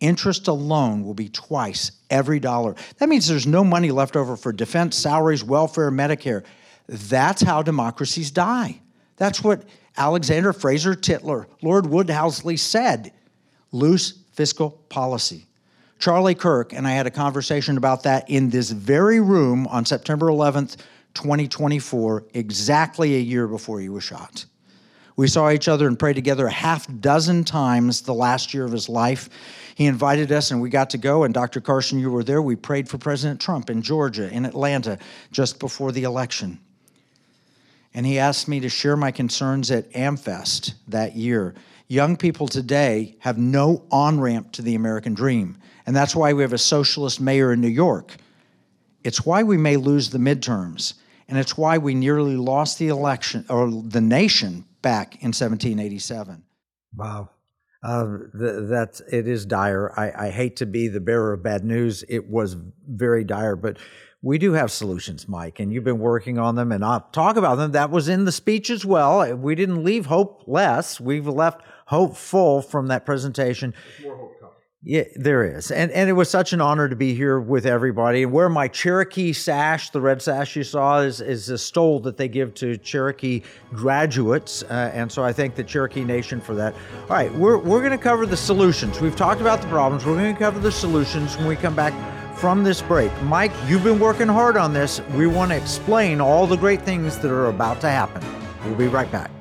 interest alone will be twice every dollar. That means there's no money left over for defense, salaries, welfare, Medicare. That's how democracies die. That's what Alexander Fraser Tytler, Lord Woodhousley said. Loose fiscal policy. Charlie Kirk and I had a conversation about that in this very room on September eleventh, twenty twenty-four, exactly a year before he was shot. We saw each other and prayed together a half dozen times the last year of his life. He invited us and we got to go, and Doctor Carson, you were there. We prayed for President Trump in Georgia, in Atlanta, just before the election. And he asked me to share my concerns at AmFest that year. Young people today have no on-ramp to the American dream, and that's why we have a socialist mayor in New York. It's why we may lose the midterms, and it's why we nearly lost the election, or the nation, back in seventeen eighty-seven. Wow. Uh, th- that's, it is dire. I, I hate to be the bearer of bad news. It was very dire, but we do have solutions, Mike, and you've been working on them, and I'll talk about them. That was in the speech as well. We didn't leave hopeless. We've left hopeful from that presentation. There's more hope coming. Yeah, there is. And and it was such an honor to be here with everybody. And wear my Cherokee sash, the red sash you saw, is, is a stole that they give to Cherokee graduates. Uh, and so I thank the Cherokee Nation for that. All right, we're, we're going to cover the solutions. We've talked about the problems. We're going to cover the solutions when we come back from this break. Mike, you've been working hard on this. We want to explain all the great things that are about to happen. We'll be right back.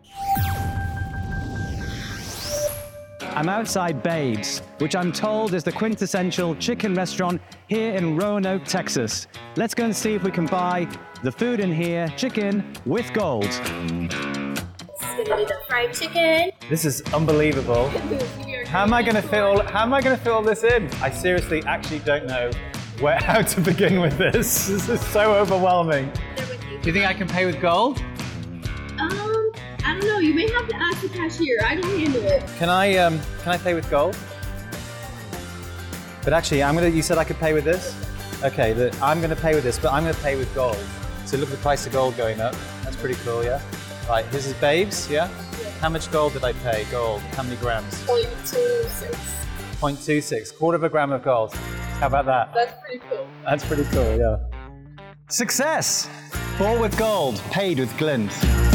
I'm outside Babe's, which I'm told is the quintessential chicken restaurant here in Roanoke, Texas. Let's go and see if we can buy the food in here, chicken with gold. It's gonna be the fried chicken. This is unbelievable. How am I gonna fill, how am I gonna fill this in? I seriously actually don't know where, how to begin with this. This is so overwhelming. Do you think I can pay with gold? Um, I don't know. You may have to ask the cashier. I don't handle it. Can I um can I pay with gold? But actually, I'm gonna. You said I could pay with this. Okay, the, I'm gonna pay with this, but I'm gonna pay with gold. So look at the price of gold going up. That's pretty cool, yeah. Right, this is Babes, yeah. yeah. How much gold did I pay? Gold. How many grams? Point two six. Point two six. Quarter of a gram of gold. How about that? That's pretty cool. That's pretty cool, yeah. Success! Bought with gold, paid with glint.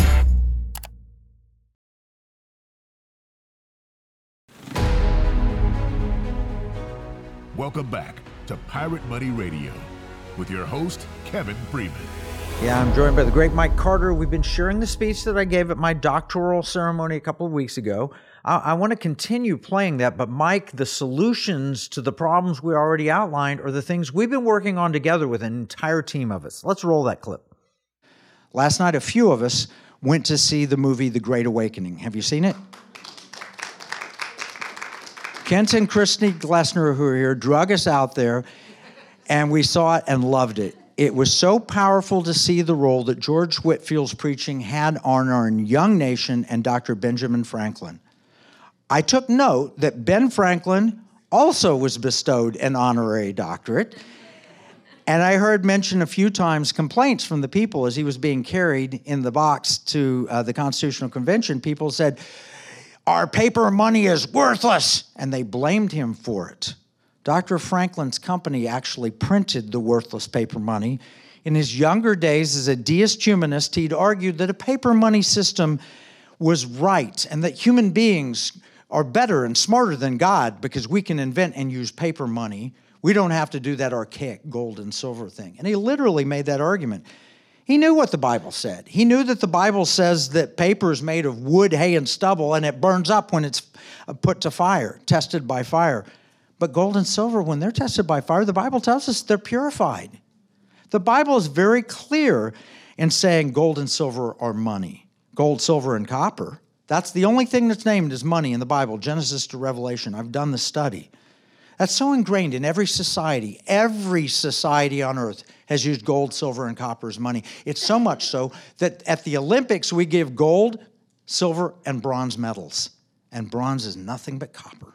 Welcome back to Pirate Money Radio with your host, Kevin Freeman. Yeah, I'm joined by the great Mike Carter. We've been sharing the speech that I gave at my doctoral ceremony a couple of weeks ago. I, I want to continue playing that, but Mike, the solutions to the problems we already outlined are the things we've been working on together with an entire team of us. Let's roll that clip. Last night, a few of us went to see the movie The Great Awakening. Have you seen it? Kent and Christy Glessner, who are here, drug us out there, and we saw it and loved it. It was so powerful to see the role that George Whitefield's preaching had on our young nation and Doctor Benjamin Franklin. I took note that Ben Franklin also was bestowed an honorary doctorate, and I heard mention a few times complaints from the people as he was being carried in the box to uh, the Constitutional Convention. People said, "Our paper money is worthless," and they blamed him for it. Doctor Franklin's company actually printed the worthless paper money. In his younger days as a deist humanist, he'd argued that a paper money system was right and that human beings are better and smarter than God because we can invent and use paper money. We don't have to do that archaic gold and silver thing. And he literally made that argument. He knew what the Bible said. He knew that the Bible says that paper is made of wood, hay, and stubble, and it burns up when it's put to fire, tested by fire. But gold and silver, when they're tested by fire, the Bible tells us they're purified. The Bible is very clear in saying gold and silver are money. Gold, silver, and copper. That's the only thing that's named as money in the Bible, Genesis to Revelation. I've done the study. That's so ingrained in every society. Every society on earth has used gold, silver, and copper as money. It's so much so that at the Olympics, we give gold, silver, and bronze medals. And bronze is nothing but copper.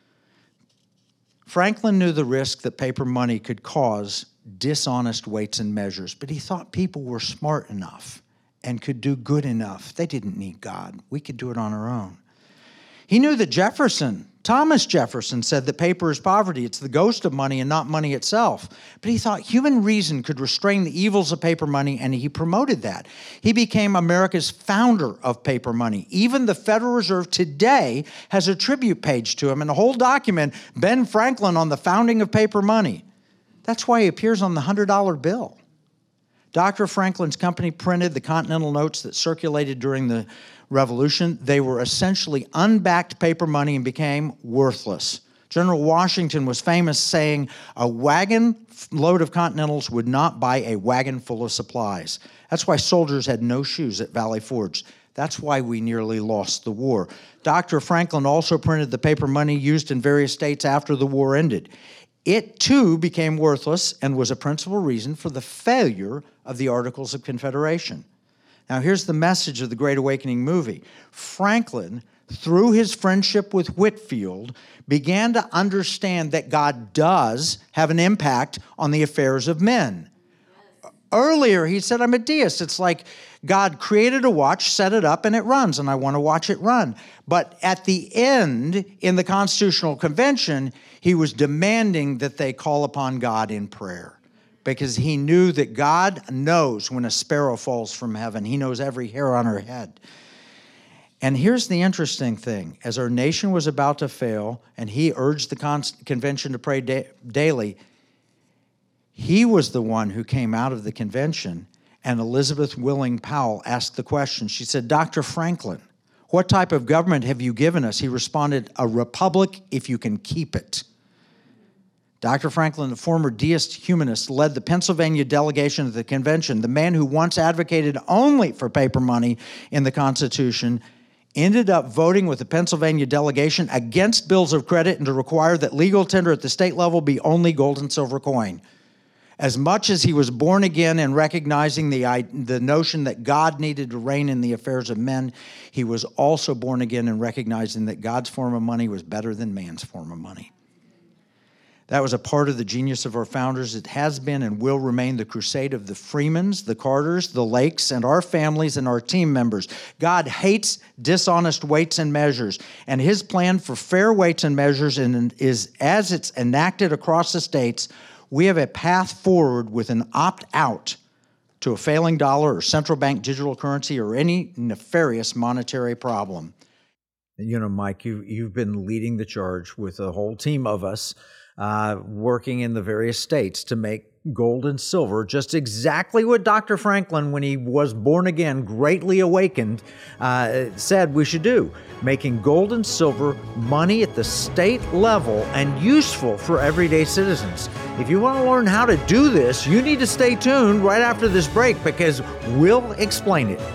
Franklin knew the risk that paper money could cause dishonest weights and measures, but he thought people were smart enough and could do good enough. They didn't need God. We could do it on our own. He knew that Jefferson Thomas Jefferson said that paper is poverty. It's the ghost of money and not money itself. But he thought human reason could restrain the evils of paper money, and he promoted that. He became America's founder of paper money. Even the Federal Reserve today has a tribute page to him and a whole document, Ben Franklin on the founding of paper money. That's why he appears on the one hundred dollar bill. Doctor Franklin's company printed the Continental Notes that circulated during the Revolution. They were essentially unbacked paper money and became worthless. General Washington was famous saying, a wagon load of Continentals would not buy a wagon full of supplies. That's why soldiers had no shoes at Valley Forge. That's why we nearly lost the war. Doctor Franklin also printed the paper money used in various states after the war ended. It, too, became worthless and was a principal reason for the failure of the Articles of Confederation. Now, here's the message of the Great Awakening movie. Franklin, through his friendship with Whitefield, began to understand that God does have an impact on the affairs of men. Yes. Earlier, he said, I'm a deist. It's like God created a watch, set it up, and it runs, and I want to watch it run. But at the end, in the Constitutional Convention, he was demanding that they call upon God in prayer, because he knew that God knows when a sparrow falls from heaven. He knows every hair on her head. And here's the interesting thing. As our nation was about to fail, and he urged the con- convention to pray da- daily, he was the one who came out of the convention, and Elizabeth Willing Powell asked the question. She said, Doctor Franklin, what type of government have you given us? He responded, a republic if you can keep it. Doctor Franklin, the former deist humanist, led the Pennsylvania delegation of the convention. The man who once advocated only for paper money in the Constitution ended up voting with the Pennsylvania delegation against bills of credit and to require that legal tender at the state level be only gold and silver coin. As much as he was born again and recognizing the, the notion that God needed to reign in the affairs of men, he was also born again and recognizing that God's form of money was better than man's form of money. That was a part of the genius of our founders. It has been and will remain the crusade of the Freemans, the Carters, the Lakes, and our families and our team members. God hates dishonest weights and measures, and his plan for fair weights and measures is, as it's enacted across the states, we have a path forward with an opt-out to a failing dollar or central bank digital currency or any nefarious monetary problem. You know, Mike, you, you've been leading the charge with a whole team of us uh, working in the various states to make gold and silver just exactly what Doctor Franklin, when he was born again, greatly awakened, uh, said we should do. Making gold and silver money at the state level and useful for everyday citizens. If you want to learn how to do this, you need to stay tuned right after this break because we'll explain it.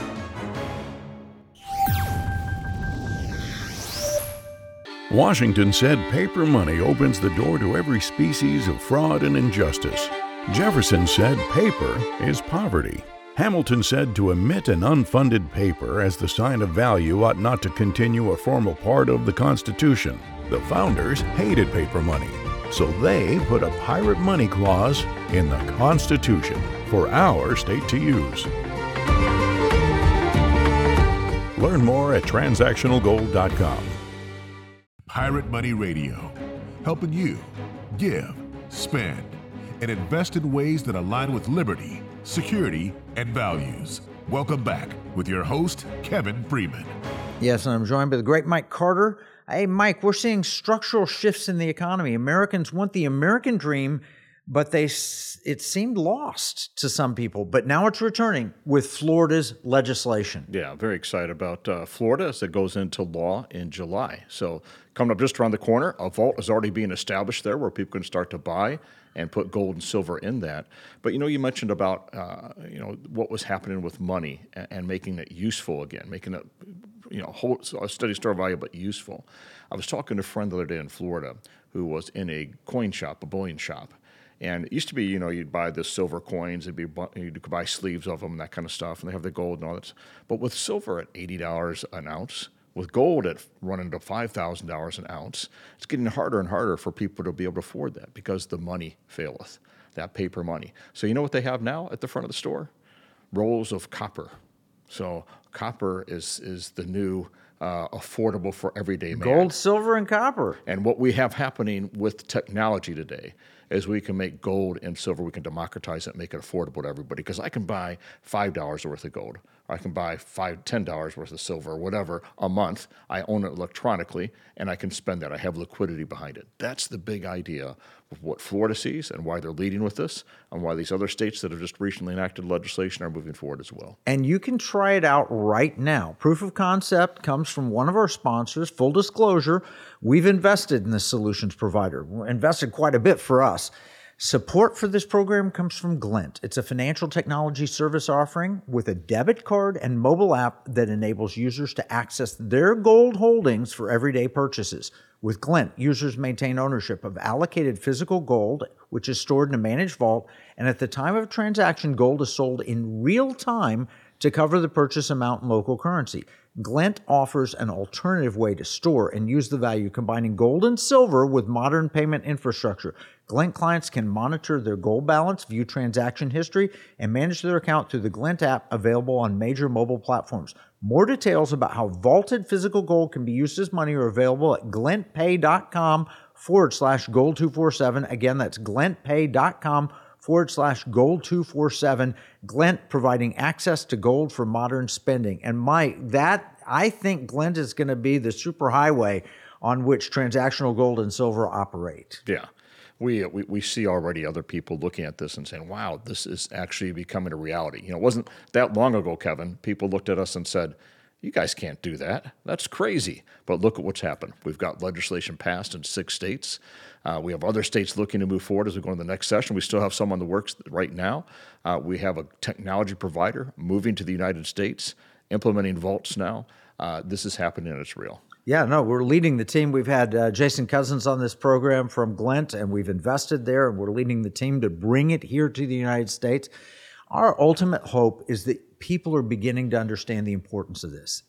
Washington said paper money opens the door to every species of fraud and injustice. Jefferson said paper is poverty. Hamilton said to emit an unfunded paper as the sign of value ought not to continue a formal part of the Constitution. The founders hated paper money, so they put a pirate money clause in the Constitution for our state to use. Learn more at transactional gold dot com. Pirate Money Radio, helping you give, spend, and invest in ways that align with liberty, security, and values. Welcome back with your host, Kevin Freeman. Yes, and I'm joined by the great Mike Carter. Hey, Mike, we're seeing structural shifts in the economy. Americans want the American dream, but they it seemed lost to some people. But now it's returning with Florida's legislation. Yeah, very excited about uh, Florida as it goes into law in July. So coming up just around the corner, a vault is already being established there where people can start to buy and put gold and silver in that. But, you know, you mentioned about, uh, you know, what was happening with money and, and making it useful again, making it, you know, whole, a steady store value, but useful. I was talking to a friend the other day in Florida who was in a coin shop, a bullion shop. And it used to be, you know, you'd buy the silver coins, it'd be, you could buy sleeves of them, that kind of stuff, and they have the gold and all that. But with silver at eighty dollars an ounce, with gold at running to five thousand dollars an ounce, it's getting harder and harder for people to be able to afford that because the money faileth, that paper money. So you know what they have now at the front of the store? Rolls of copper. So copper is is the new uh, affordable for everyday man. Gold, silver, and copper. And what we have happening with technology today is we can make gold and silver, we can democratize it, make it affordable to everybody. Because I can buy five dollars worth of gold, or I can buy five, ten dollars worth of silver, or whatever, a month. I own it electronically, and I can spend that. I have liquidity behind it. That's the big idea of what Florida sees and why they're leading with this, and why these other states that have just recently enacted legislation are moving forward as well. And you can try it out right now. Proof of concept comes from one of our sponsors. Full disclosure, we've invested in this solutions provider. We're invested quite a bit for us. Support for this program comes from Glint. It's a financial technology service offering with a debit card and mobile app that enables users to access their gold holdings for everyday purchases. With Glint, users maintain ownership of allocated physical gold, which is stored in a managed vault, and at the time of transaction, gold is sold in real time to cover the purchase amount in local currency. Glint offers an alternative way to store and use the value, combining gold and silver with modern payment infrastructure. Glint clients can monitor their gold balance, view transaction history, and manage their account through the Glint app available on major mobile platforms. More details about how vaulted physical gold can be used as money are available at glintpay.com forward slash gold 247. Again, that's glintpay.com forward slash gold 247. Glint providing access to gold for modern spending. And Mike, that I think Glint is going to be the superhighway on which transactional gold and silver operate. Yeah. We, we we see already other people looking at this and saying, wow, this is actually becoming a reality. You know, it wasn't that long ago, Kevin, people looked at us and said, you guys can't do that. That's crazy. But look at what's happened. We've got legislation passed in six states. Uh, we have other states looking to move forward as we go into the next session. We still have some on the works right now. Uh, we have a technology provider moving to the United States, implementing vaults now. Uh, this is happening and it's real. Yeah, no, we're leading the team. We've had uh, Jason Cousins on this program from Glint, and we've invested there, and we're leading the team to bring it here to the United States. Our ultimate hope is that people are beginning to understand the importance of this.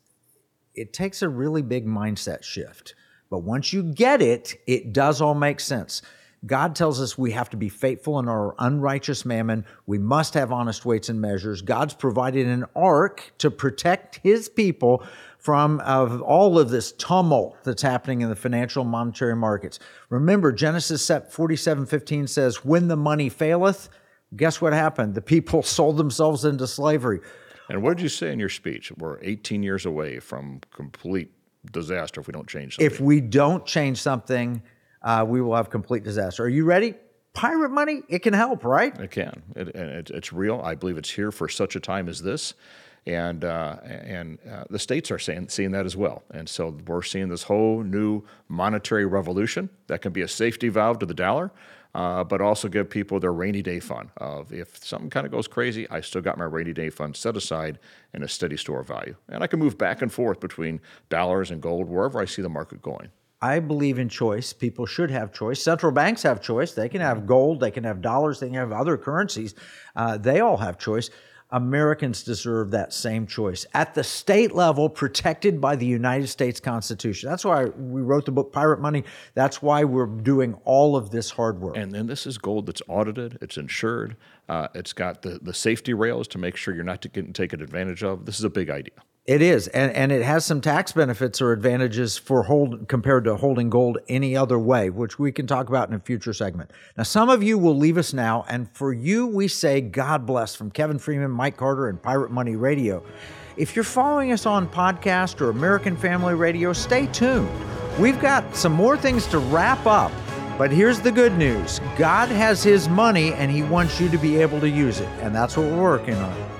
It takes a really big mindset shift, but once you get it, it does all make sense. God tells us we have to be faithful in our unrighteous mammon. We must have honest weights and measures. God's provided an ark to protect his people from uh, all of this tumult that's happening in the financial and monetary markets. Remember, Genesis forty-seven fifteen says, when the money faileth, guess what happened? The people sold themselves into slavery. And what did you say in your speech? We're eighteen years away from complete disaster if we don't change something. If we don't change something, uh, we will have complete disaster. Are you ready? Pirate money, it can help, right? It can. It, it, it's real. I believe it's here for such a time as this. And uh, and uh, the states are saying, seeing that as well. And so we're seeing this whole new monetary revolution that can be a safety valve to the dollar, uh, but also give people their rainy day fund. Of if something kind of goes crazy, I still got my rainy day fund set aside in a steady store of value. And I can move back and forth between dollars and gold wherever I see the market going. I believe in choice. People should have choice. Central banks have choice. They can have gold. They can have dollars. They can have other currencies. Uh, they all have choice. Americans deserve that same choice at the state level, protected by the United States Constitution. That's why we wrote the book Pirate Money. That's why we're doing all of this hard work. And then this is gold that's audited, it's insured, uh, it's got the, the safety rails to make sure you're not getting taken advantage of. This is a big idea. It is, and, and it has some tax benefits or advantages for hold compared to holding gold any other way, which we can talk about in a future segment. Now, some of you will leave us now, and for you, we say God bless from Kevin Freeman, Mike Carter, and Pirate Money Radio. If you're following us on podcast or American Family Radio, stay tuned. We've got some more things to wrap up, but here's the good news. God has his money, and he wants you to be able to use it, and that's what we're working on.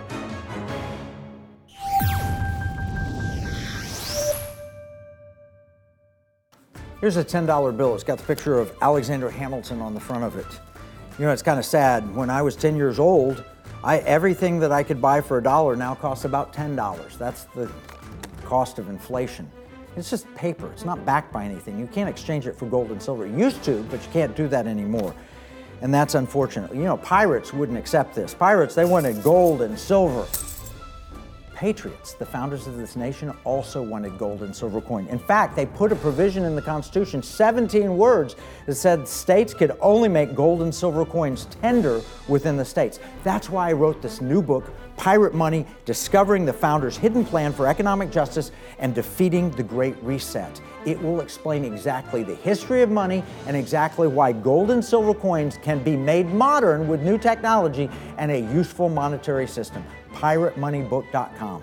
Here's a ten dollar bill. It's got the picture of Alexander Hamilton on the front of it. You know, it's kind of sad. When I was ten years old, I everything that I could buy for a dollar now costs about ten dollars. That's the cost of inflation. It's just paper. It's not backed by anything. You can't exchange it for gold and silver. You used to, but you can't do that anymore. And that's unfortunate. You know, pirates wouldn't accept this. Pirates, they wanted gold and silver. patriots. The founders of this nation also wanted gold and silver coin. In fact, they put a provision in the Constitution, seventeen words, that said states could only make gold and silver coins tender within the states. That's why I wrote this new book, Pirate Money, Discovering the Founders' Hidden Plan for Economic Justice and Defeating the Great Reset. It will explain exactly the history of money and exactly why gold and silver coins can be made modern with new technology and a useful monetary system. pirate money book dot com.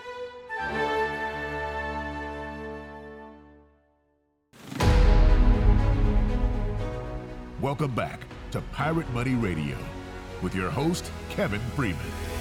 Welcome back to Pirate Money Radio with your host, Kevin Freeman.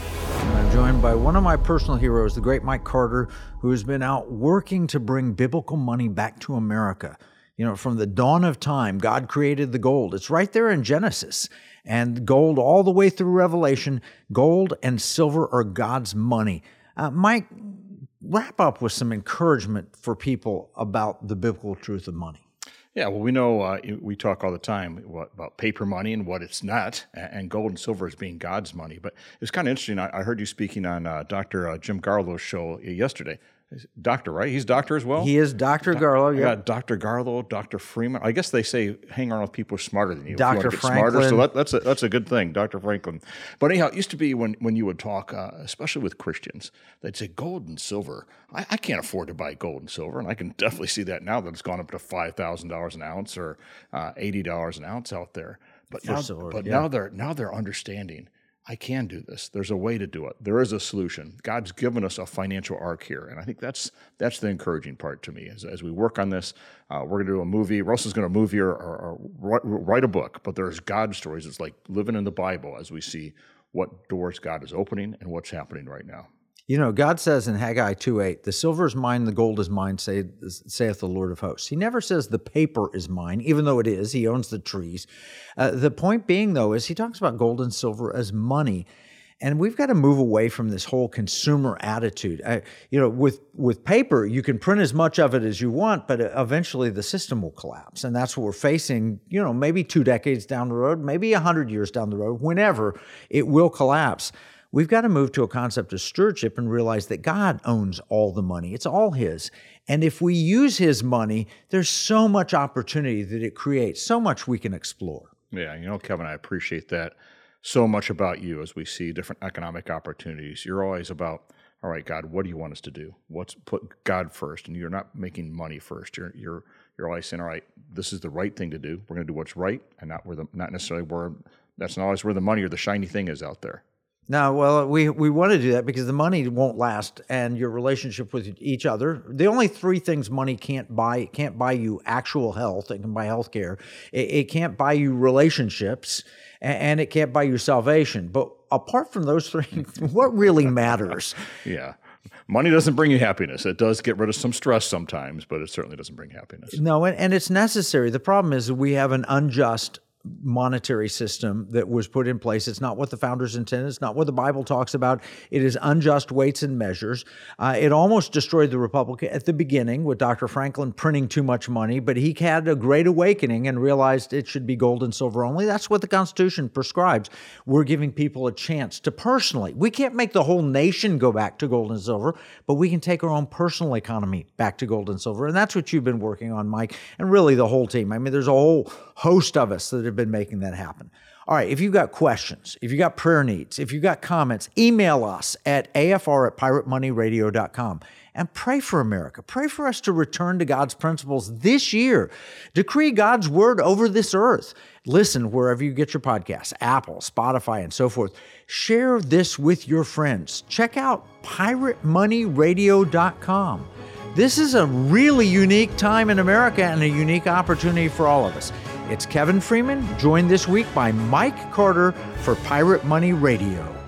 I'm joined by one of my personal heroes, the great Mike Carter, who has been out working to bring biblical money back to America. You know, from the dawn of time, God created the gold. It's right there in Genesis. And gold all the way through Revelation, gold and silver are God's money. Uh, Mike, wrap up with some encouragement for people about the biblical truth of money. Yeah, well, we know uh, we talk all the time what, about paper money and what it's not, and gold and silver as being God's money. But it's kind of interesting. I, I heard you speaking on uh, Doctor Uh, Jim Garlow's show yesterday. Doctor, right? He's doctor as well? He is Doctor Garlow, yeah. Doctor Garlow, Doctor Freeman. I guess they say hang around with people smarter than you. Doctor If you Franklin. Smarter, so that, that's, a, that's a good thing, Doctor Franklin. But anyhow, it used to be when, when you would talk, uh, especially with Christians, they'd say gold and silver. I, I can't afford to buy gold and silver, and I can definitely see that now that it's gone up to five thousand dollars an ounce or uh, eighty dollars an ounce out there. But, now, silver, but yeah. now they're now they're understanding. I can do this. There's a way to do it. There is a solution. God's given us a financial arc here, and I think that's that's the encouraging part to me. As, as we work on this, uh, we're going to do a movie. Russell's going to movie or, or, or write a book, but there's God stories. It's like living in the Bible as we see what doors God is opening and what's happening right now. You know, God says in Haggai two eight, the silver is mine, the gold is mine, say, saith the Lord of hosts. He never says the paper is mine, even though it is. He owns the trees. Uh, the point being, though, is he talks about gold and silver as money. And we've got to move away from this whole consumer attitude. I, you know, with, with paper, you can print as much of it as you want, but eventually the system will collapse. And that's what we're facing, you know, maybe two decades down the road, maybe a hundred years down the road, whenever it will collapse. We've got to move to a concept of stewardship and realize that God owns all the money. It's all His. And if we use His money, there's so much opportunity that it creates, so much we can explore. Yeah, you know, Kevin, I appreciate that so much about you as we see different economic opportunities. You're always about, all right, God, what do you want us to do? What's put God first? And you're not making money first. You're you're you're always saying, all right, this is the right thing to do. We're going to do what's right, and not where the not necessarily where that's not always where the money or the shiny thing is out there. No, well, we, we want to do that because the money won't last, and your relationship with each other. The only three things money can't buy: it can't buy you actual health. It can buy health care. It, it can't buy you relationships, and, and it can't buy you salvation. But apart from those three, what really matters? Yeah. Money doesn't bring you happiness. It does get rid of some stress sometimes, but it certainly doesn't bring happiness. No, and, and it's necessary. The problem is we have an unjust monetary system that was put in place. It's not what the founders intended. It's not what the Bible talks about. It is unjust weights and measures. Uh, it almost destroyed the Republic at the beginning with Doctor Franklin printing too much money, but he had a great awakening and realized it should be gold and silver only. That's what the Constitution prescribes. We're giving people a chance to personally. We can't make the whole nation go back to gold and silver, but we can take our own personal economy back to gold and silver. And that's what you've been working on, Mike, and really the whole team. I mean, there's a whole host of us that have been making that happen. All right, if you've got questions, if you've got prayer needs, if you've got comments, email us at A F R at pirate money radio dot com and pray for America. Pray for us to return to God's principles this year. Decree God's word over this earth. Listen wherever you get your podcasts, Apple, Spotify, and so forth. Share this with your friends. Check out pirate money radio dot com. This is a really unique time in America and a unique opportunity for all of us. It's Kevin Freeman, joined this week by Mike Carter for Pirate Money Radio.